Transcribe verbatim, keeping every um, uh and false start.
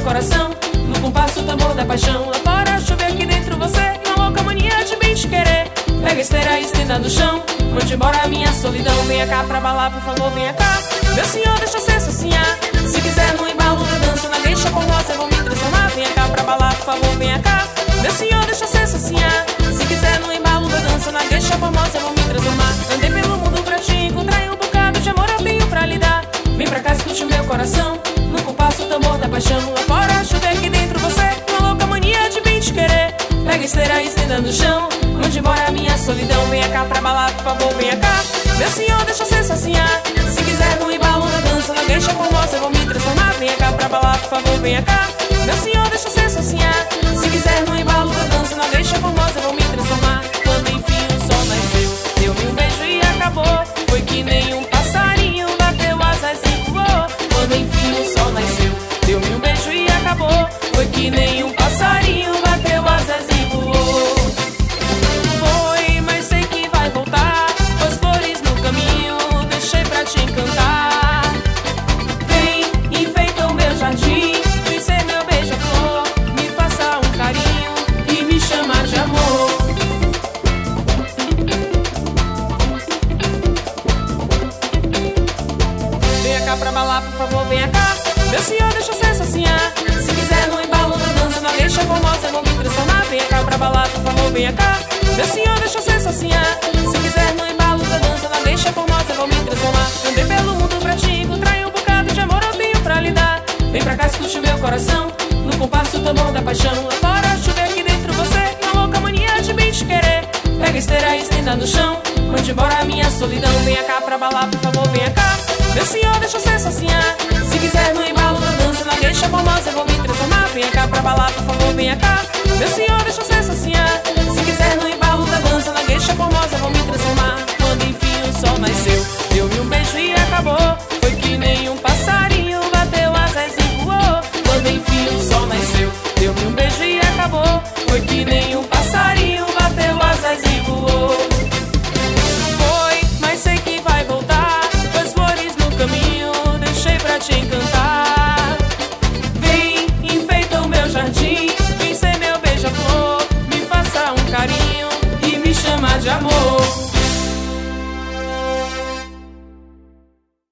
coração, no compasso, tambor da paixão. Lá fora chover, aqui dentro você, uma louca mania de bem te querer. Pega a esteira e estenda no chão, mande embora a minha solidão. Venha cá pra balar, por favor, venha cá. Meu senhor, deixa eu ser socinhar. Se quiser no embalo da dança, na deixa formosa, eu vou me transformar. Venha cá pra balar, por favor, venha cá. Meu senhor, deixa eu ser socinhar. Se quiser no embalo da dança, na deixa formosa, eu vou me transformar. Andei pelo mundo pra te encontrar e um bocado de amor eu tenho pra lhe dar. Vem pra cá, escute o meu coração, no compasso, tambor da paixão. Lá fora chover, aqui dentro você, uma louca mania de bem te querer. Pega a esteira e estenda no chão, mande embora a minha solidão. Venha cá pra balar, por favor, venha cá. Meu senhor, deixa eu ser socinhar. Se quiser no embalo da dança, na deixa formosa, eu vou me transformar. Venha cá pra balar, por favor, venha cá. Meu senhor, deixa eu ser socinhar. Se quiser no embalo da dança, na deixa formosa, eu vou me transformar. Quando enfim o sol nasceu, deu-me um beijo e acabou. Foi que nem um passarinho bateu asas e voou. Quando enfim o sol nasceu, deu-me um beijo e acabou. Foi que nem um passarinho bateu asas e voou. Foi, mas sei que vai voltar, pois flores no caminho deixei pra te encantar. Vem, enfeita o meu jardim, vem ser meu beija-flor, me faça um carinho e me chamar de amor. Venha cá pra balar, por favor, venha cá. Meu senhor, deixa eu ser socinhar. Se quiser no embalo da dança, na deixa formosa, eu vou me transformar. Venha cá pra balar, por favor, venha cá. Meu senhor, deixa eu ser socinhar. Se quiser no embalo da dança, na deixa formosa, eu vou me transformar. Andei pelo mundo pra te encontrar e um bocado de amor eu tenho pra lhe dar. Vem pra cá, escute o meu coração, no compasso, tambor da paixão. Lá fora chover, aqui dentro você, uma louca mania de bem te querer. Pega a esteira e estenda no chão, mande embora a minha solidão. Venha cá pra balar, por favor, venha cá. Meu senhor, deixa eu ser socinhar. Se quiser no embalo da dança, na deixa formosa, eu vou me transformar. Venha cá pra balar, por favor, venha cá. Meu senhor, deixa eu ser socinhar. Se quiser no embalo da dança, na deixa formosa, eu vou me transformar. Quando enfim o sol nasceu, deu-me um beijo e acabou.